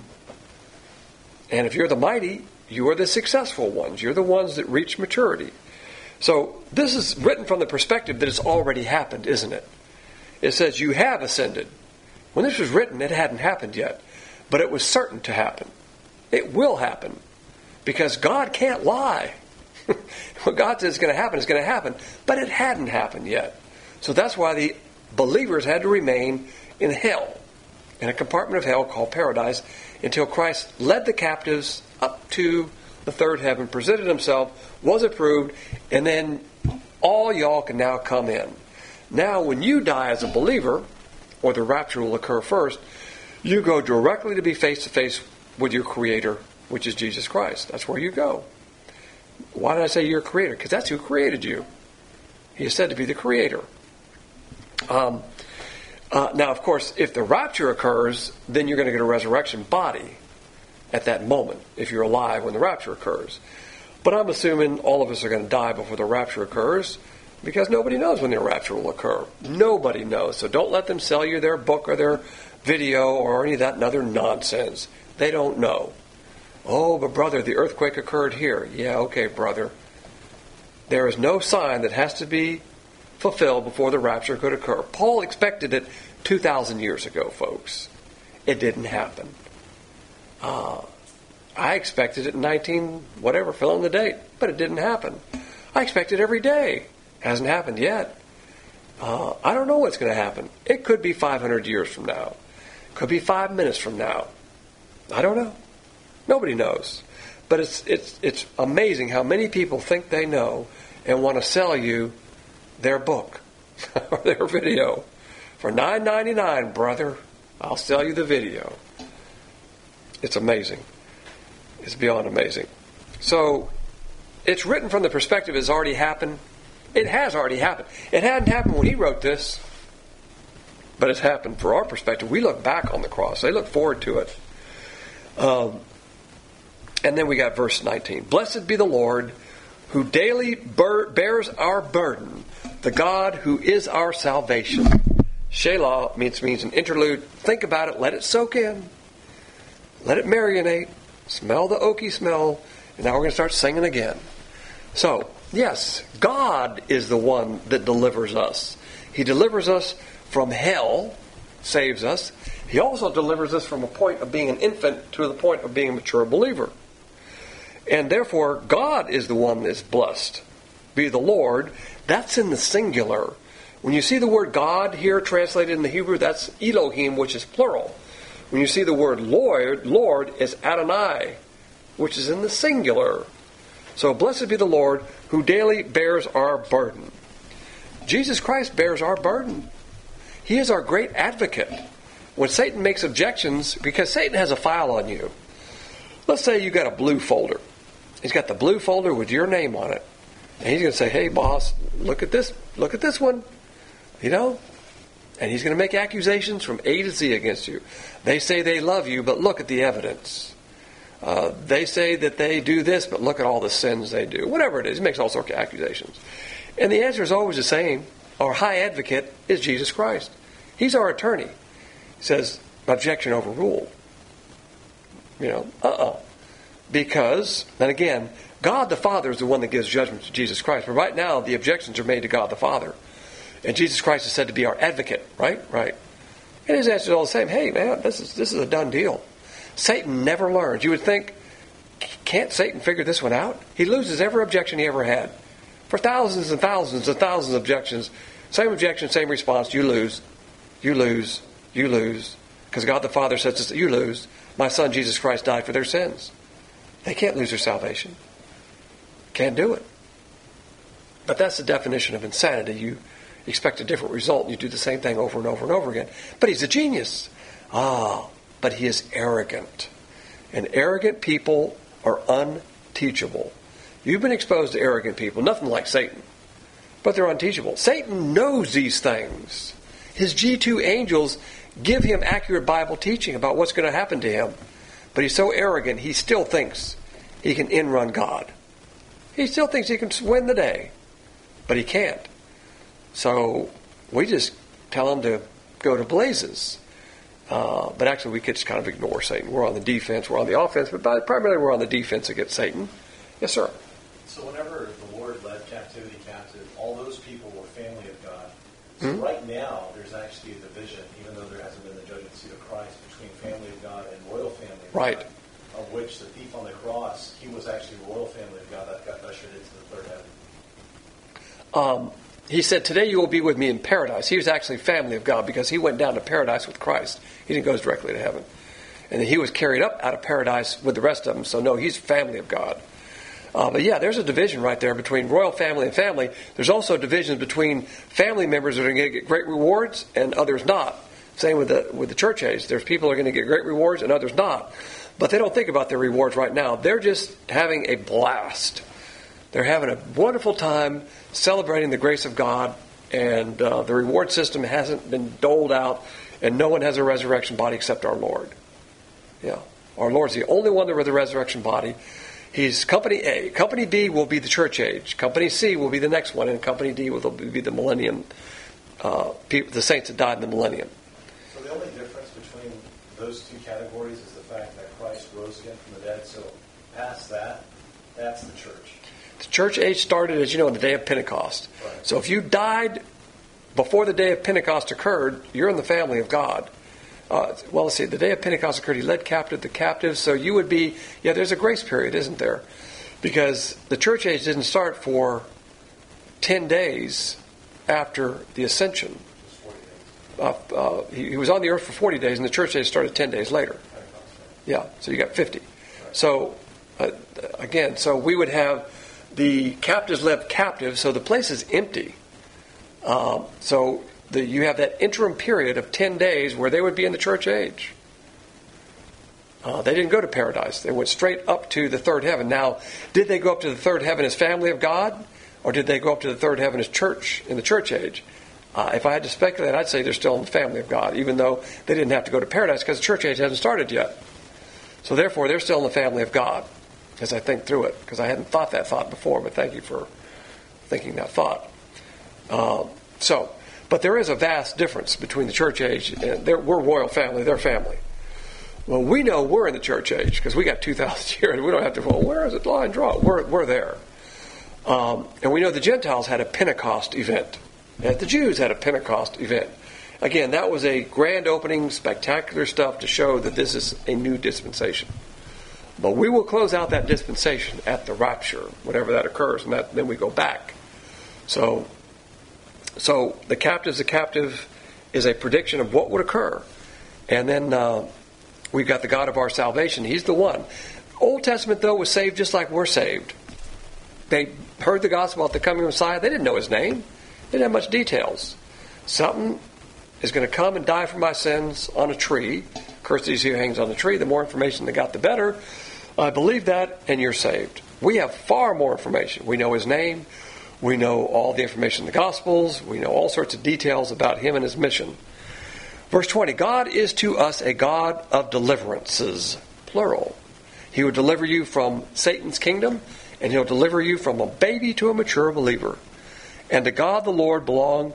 And if you're the mighty, you are the successful ones. You're the ones that reach maturity. So this is written from the perspective that it's already happened, isn't it? It says you have ascended. When this was written, it hadn't happened yet. But it was certain to happen. It will happen. Because God can't lie. What God says is going to happen is going to happen. But it hadn't happened yet. So that's why the believers had to remain in hell. In a compartment of hell called paradise. Until Christ led the captives up to the third heaven. Presented himself. Was approved. And then all y'all can now come in. Now when you die as a believer, or the rapture will occur first, you go directly to be face-to-face with your Creator, which is Jesus Christ. That's where you go. Why did I say your Creator? Because that's who created you. He is said to be the Creator. Now, of course, if the rapture occurs, then you're going to get a resurrection body at that moment, if you're alive when the rapture occurs. But I'm assuming all of us are going to die before the rapture occurs, because nobody knows when the rapture will occur. Nobody knows. So don't let them sell you their book or their video or any of that other nonsense. They don't know. Oh, but brother, the earthquake occurred here. Yeah, okay, brother. There is no sign that has to be fulfilled before the rapture could occur. Paul expected it 2,000 years ago, folks. It didn't happen. I expected it in fill in the date, but it didn't happen. I expect it every day. Hasn't happened yet. I don't know what's going to happen. It could be 500 years from now. Could be 5 minutes from now. I don't know. Nobody knows. But it's amazing how many people think they know and want to sell you their book or their video. For $9.99, brother, I'll sell you the video. It's amazing. It's beyond amazing. So, it's written from the perspective it's already happened. It has already happened. It hadn't happened when he wrote this, but it's happened. For our perspective, we look back on the cross. They look forward to it. And then we got verse 19. Blessed be the Lord, who daily bears our burden, the God who is our salvation. Shelah means an interlude. Think about it. Let it soak in. Let it marinate. Smell the oaky smell. And now we're going to start singing again. So, yes, God is the one that delivers us. He delivers us from hell, saves us. He also delivers us from a point of being an infant to the point of being a mature believer. And therefore, God is the one that's blessed. Be the Lord. That's in the singular. When you see the word God here translated in the Hebrew, that's Elohim, which is plural. When you see the word Lord is Adonai, which is in the singular. So blessed be the Lord who daily bears our burden. Jesus Christ bears our burden. He is our great advocate. When Satan makes objections, because Satan has a file on you. Let's say you got a blue folder. He's got the blue folder with your name on it. And he's going to say, hey boss, look at this one. You know? And he's going to make accusations from A to Z against you. They say they love you, but look at the evidence. They say that they do this, but look at all the sins they do. Whatever it is, he makes all sorts of accusations. And the answer is always the same. Our high advocate is Jesus Christ. He's our attorney. He says, objection overruled. Because, and again, God the Father is the one that gives judgment to Jesus Christ. But right now, the objections are made to God the Father. And Jesus Christ is said to be our advocate, right? Right. And his answer is all the same. Hey, man, this is a done deal. Satan never learns. You would think, can't Satan figure this one out? He loses every objection he ever had. For thousands and thousands and thousands of objections, same objection, same response, you lose. You lose. You lose. Because God the Father says, you lose. My Son Jesus Christ died for their sins. They can't lose their salvation. Can't do it. But that's the definition of insanity. You expect a different result and you do the same thing over and over and over again. But he's a genius. But he is arrogant. And arrogant people are unteachable. You've been exposed to arrogant people, nothing like Satan. But they're unteachable. Satan knows these things. His G2 angels give him accurate Bible teaching about what's going to happen to him. But he's so arrogant, he still thinks he can in-run God. He still thinks he can win the day. But he can't. So we just tell him to go to blazes. But actually we could just kind of ignore Satan. We're on the defense, we're on the offense, but primarily we're on the defense against Satan. Yes, sir. So whenever the Lord led captivity captive, all those people were family of God. So right now, there's actually a division, even though there hasn't been the judgment seat of Christ, between family of God and royal family of right. God, of which the thief on the cross, he was actually royal family of God that got ushered into the third heaven. He said, today you will be with me in paradise. He was actually family of God because he went down to paradise with Christ. He didn't go directly to heaven. And then he was carried up out of paradise with the rest of them. So no, he's family of God. But yeah, there's a division right there between royal family and family. There's also divisions between family members that are going to get great rewards and others not. Same with the church age. There's people that are going to get great rewards and others not. But they don't think about their rewards right now. They're just having a blast. They're having a wonderful time celebrating the grace of God, and the reward system hasn't been doled out, and no one has a resurrection body except our Lord. Yeah, our Lord's the only one with a resurrection body. He's company A. Company B will be the church age. Company C will be the next one, and company D will be the millennium, the saints that died in the millennium. So the only difference between those two categories is the fact that Christ rose again from the dead. So past that, that's the church. The church age started, as you know, on the day of Pentecost. Right. So if you died before the day of Pentecost occurred, you're in the family of God. Well, let's see, the day of Pentecost occurred, he led captive the captives, so you would be, there's a grace period, isn't there? Because the church age didn't start for 10 days after the ascension. He was on the earth for 40 days, and the church age started 10 days later. Yeah, so you got 50. So, again, so we would have the captives left captive, so the place is empty. You have that interim period of 10 days where they would be in the church age. They didn't go to paradise. They went straight up to the third heaven. Now, did they go up to the third heaven as family of God? Or did they go up to the third heaven as church in the church age? If I had to speculate, I'd say they're still in the family of God, even though they didn't have to go to paradise because the church age hasn't started yet. So therefore, they're still in the family of God, as I think through it, because I hadn't thought that thought before, but thank you for thinking that thought. But there is a vast difference between the church age and we're royal family, they're family. Well, we know we're in the church age because we got 2,000 years. We don't have to, where is it line drawn? We're there. And we know the Gentiles had a Pentecost event. And the Jews had a Pentecost event. Again, that was a grand opening, spectacular stuff to show that this is a new dispensation. But we will close out that dispensation at the rapture, whenever that occurs, and then we go back. So the captive is a prediction of what would occur. And then we've got the God of our salvation. He's the one. Old Testament, though, was saved just like we're saved. They heard the gospel about the coming Messiah. They didn't know his name. They didn't have much details. Something is going to come and die for my sins on a tree. Cursed is he who hangs on the tree. The more information they got, the better. I believe that, and you're saved. We have far more information. We know his name. We know all the information in the Gospels. We know all sorts of details about him and his mission. Verse 20, God is to us a God of deliverances, plural. He will deliver you from Satan's kingdom, and he'll deliver you from a baby to a mature believer. And to God the Lord belong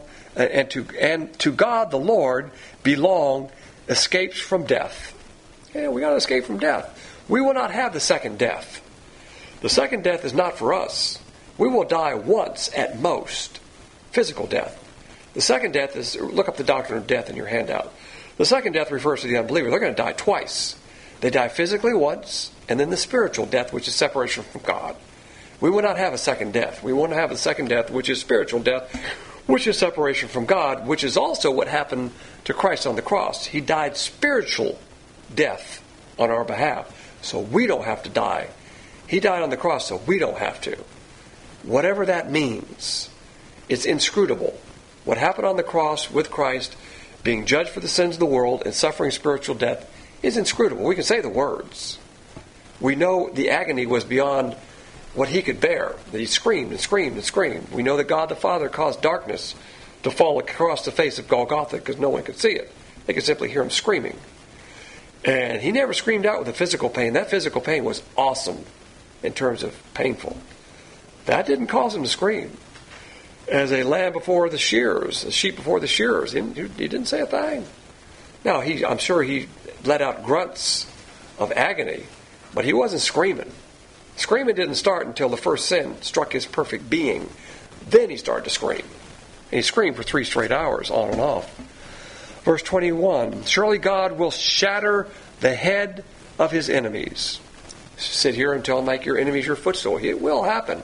escapes from death. Yeah, we got to escape from death. We will not have the second death. The second death is not for us. We will die once at most. Physical death. The second death is, look up the doctrine of death in your handout. The second death refers to the unbeliever. They're going to die twice. They die physically once, and then the spiritual death, which is separation from God. We will not have a second death. We want to have a second death, which is spiritual death, which is separation from God, which is also what happened to Christ on the cross. He died spiritual death on our behalf, so we don't have to die. He died on the cross, so we don't have to. Whatever that means, it's inscrutable. What happened on the cross with Christ, being judged for the sins of the world and suffering spiritual death, is inscrutable. We can say the words. We know the agony was beyond what he could bear. That he screamed and screamed and screamed. We know that God the Father caused darkness to fall across the face of Golgotha because no one could see it. They could simply hear him screaming. And he never screamed out with a physical pain. That physical pain was awesome in terms of painful. That didn't cause him to scream. As a lamb before the shearers, a sheep before the shearers, he didn't say a thing. Now, I'm sure he let out grunts of agony, but he wasn't screaming. Screaming didn't start until the first sin struck his perfect being. Then he started to scream. And he screamed for 3 straight hours, on and off. Verse 21, surely God will shatter the head of his enemies. Sit here until I make your enemies your footstool. It will happen.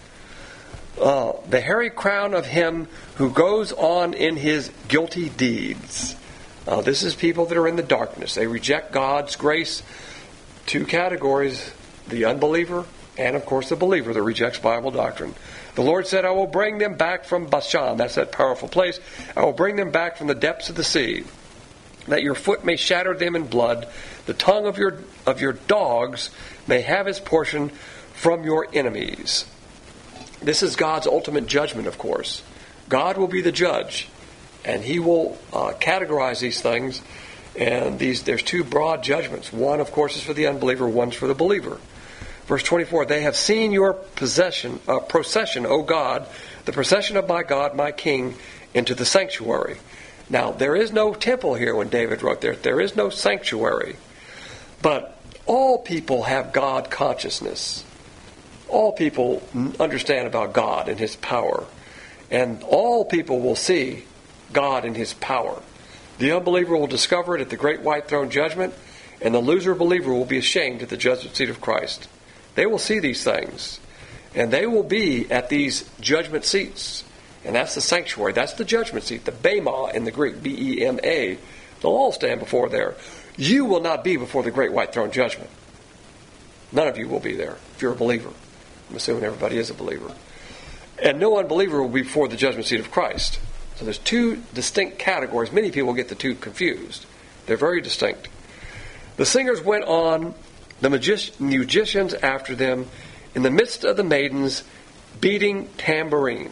The hairy crown of him who goes on in his guilty deeds. This is people that are in the darkness. They reject God's grace. 2 categories, the unbeliever and, of course, the believer that rejects Bible doctrine. The Lord said, I will bring them back from Bashan. That's that powerful place. I will bring them back from the depths of the sea, that your foot may shatter them in blood. The tongue of your dogs may have its portion from your enemies. This is God's ultimate judgment, of course. God will be the judge, and he will categorize these things. And there's 2 broad judgments. One, of course, is for the unbeliever. One's for the believer. Verse 24, they have seen your procession, O God, the procession of my God, my King, into the sanctuary. Now, there is no temple here when David wrote there. There is no sanctuary. But all people have God consciousness. All people understand about God and his power. And all people will see God and his power. The unbeliever will discover it at the great white throne judgment, and the loser believer will be ashamed at the judgment seat of Christ. They will see these things, and they will be at these judgment seats. And that's the sanctuary. That's the judgment seat, the Bema in the Greek, B-E-M-A. They'll all stand before there. You will not be before the great white throne judgment. None of you will be there if you're a believer. I'm assuming everybody is a believer. And no unbeliever will be before the judgment seat of Christ. So there's 2 distinct categories. Many people get the 2 confused. They're very distinct. The singers went on, the musicians after them, in the midst of the maidens, beating tambourine.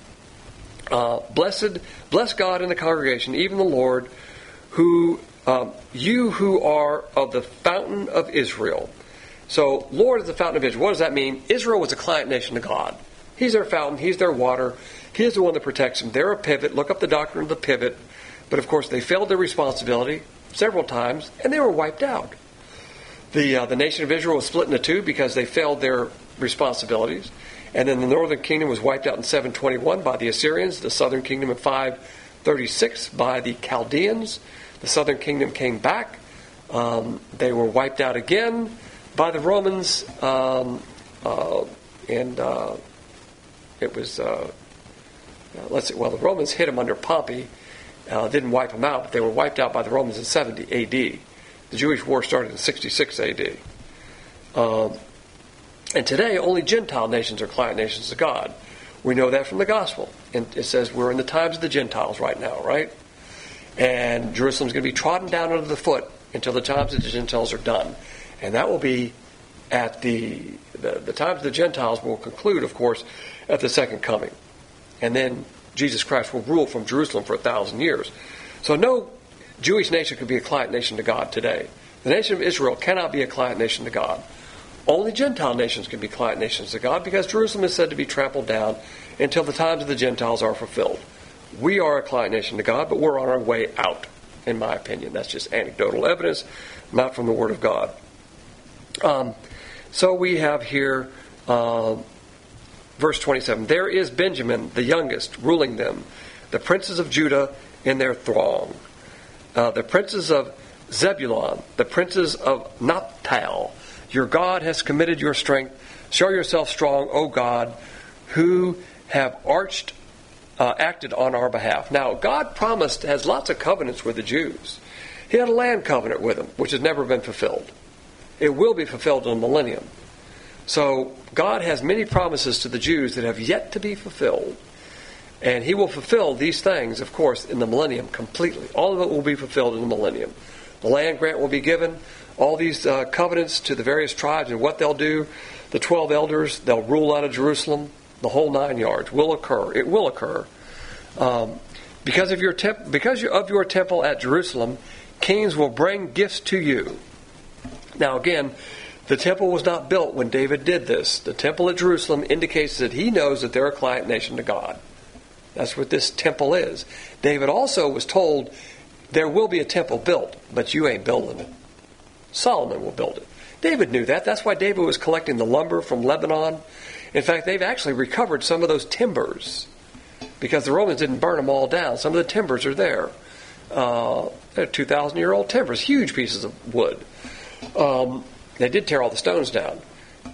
Bless God in the congregation, even the Lord, you who are of the fountain of Israel. So, Lord is the fountain of Israel. What does that mean? Israel was a client nation to God. He's their fountain. He's their water. He's the one that protects them. They're a pivot. Look up the doctrine of the pivot. But, of course, they failed their responsibility several times, and they were wiped out. The nation of Israel was split into 2 because they failed their responsibilities. And then the northern kingdom was wiped out in 721 by the Assyrians. The southern kingdom in 536 by the Chaldeans. The southern kingdom came back. They were wiped out again by the Romans, it was, the Romans hit them under Pompey, didn't wipe them out, but they were wiped out by the Romans in 70 A.D. The Jewish war started in 66 A.D. And today, only Gentile nations are client nations of God. We know that from the gospel. And it says we're in the times of the Gentiles right now, right? And Jerusalem's going to be trodden down under the foot until the times of the Gentiles are done. And that will be at the times of the Gentiles will conclude, of course, at the second coming. And then Jesus Christ will rule from Jerusalem for 1,000 years. So no Jewish nation could be a client nation to God today. The nation of Israel cannot be a client nation to God. Only Gentile nations can be client nations to God because Jerusalem is said to be trampled down until the times of the Gentiles are fulfilled. We are a client nation to God, but we're on our way out, in my opinion. That's just anecdotal evidence, not from the Word of God. So we have here verse 27. There is Benjamin, the youngest, ruling them, the princes of Judah in their throng, the princes of Zebulun, the princes of Naphtali. Your God has committed your strength. Show yourself strong, O God, who have acted on our behalf. Now, God has lots of covenants with the Jews. He had a land covenant with them, which has never been fulfilled. It will be fulfilled in the millennium. So, God has many promises to the Jews that have yet to be fulfilled. And He will fulfill these things, of course, in the millennium completely. All of it will be fulfilled in the millennium. The land grant will be given. All these covenants to the various tribes and what they'll do. The 12 elders, they'll rule out of Jerusalem. The whole 9 yards will occur. It will occur. Because of your temple at Jerusalem, kings will bring gifts to you. Now again, the temple was not built when David did this. The temple at Jerusalem indicates that he knows that they're a client nation to God. That's what this temple is. David also was told, there will be a temple built, but you ain't building it. Solomon will build it. David knew that. That's why David was collecting the lumber from Lebanon. In fact, they've actually recovered some of those timbers because the Romans didn't burn them all down. Some of the timbers are there. They're 2,000-year-old timbers, huge pieces of wood. They did tear all the stones down.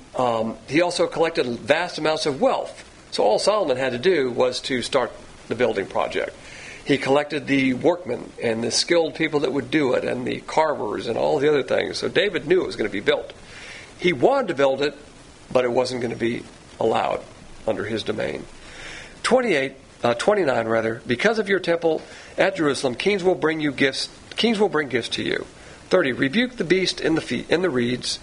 He also collected vast amounts of wealth. So all Solomon had to do was to start the building project. He collected the workmen and the skilled people that would do it and the carvers and all the other things. So David knew it was going to be built. He wanted to build it, but it wasn't going to be allowed under his domain. 29, because of your temple at Jerusalem, kings will bring gifts to you. 30, rebuke the beast in the reeds,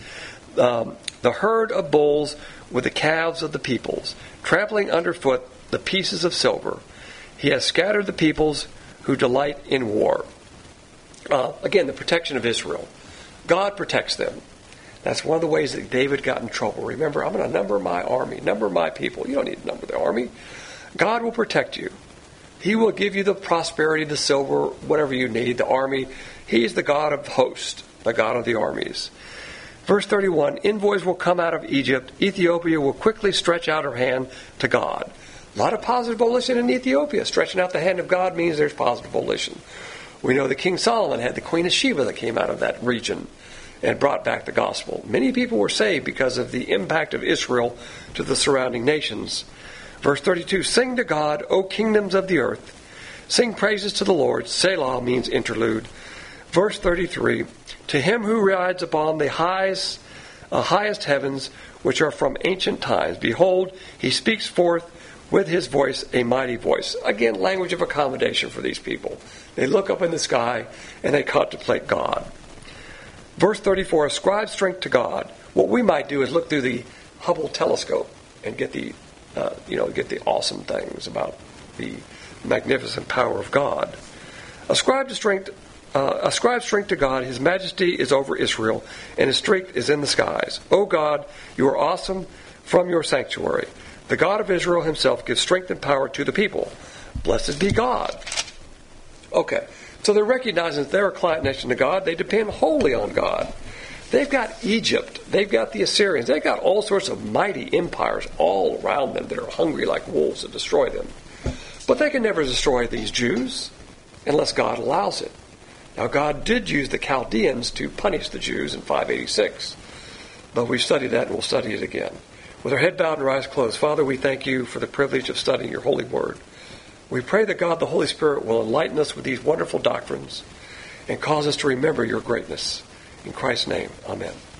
the herd of bulls with the calves of the peoples, trampling underfoot the pieces of silver. He has scattered the peoples who delight in war. Again, the protection of Israel. God protects them. That's one of the ways that David got in trouble. Remember, I'm going to number my army, number my people. You don't need to number the army. God will protect you. He will give you the prosperity, the silver, whatever you need, the army. He's the God of hosts, the God of the armies. Verse 31, envoys will come out of Egypt. Ethiopia will quickly stretch out her hand to God. A lot of positive volition in Ethiopia. Stretching out the hand of God means there's positive volition. We know that King Solomon had the Queen of Sheba that came out of that region and brought back the gospel. Many people were saved because of the impact of Israel to the surrounding nations. Verse 32, sing to God, O kingdoms of the earth. Sing praises to the Lord. Selah means interlude. Verse 33, to him who rides upon the highest heavens, which are from ancient times. Behold, he speaks forth with his voice, a mighty voice. Again, language of accommodation for these people. They look up in the sky and they contemplate God. Verse 34, ascribe strength to God. What we might do is look through the Hubble telescope and get the awesome things about the magnificent power of God. Ascribe strength to God. His majesty is over Israel, and his strength is in the skies. O God, you are awesome from your sanctuary. The God of Israel himself gives strength and power to the people. Blessed be God. Okay, so they're recognizing that they're a client nation to God. They depend wholly on God. They've got Egypt. They've got the Assyrians. They've got all sorts of mighty empires all around them that are hungry like wolves to destroy them. But they can never destroy these Jews unless God allows it. Now, God did use the Chaldeans to punish the Jews in 586. But we've studied that and we'll study it again. With our head bowed and our eyes closed, Father, we thank you for the privilege of studying your holy word. We pray that God, the Holy Spirit, will enlighten us with these wonderful doctrines and cause us to remember your greatness. In Christ's name, amen.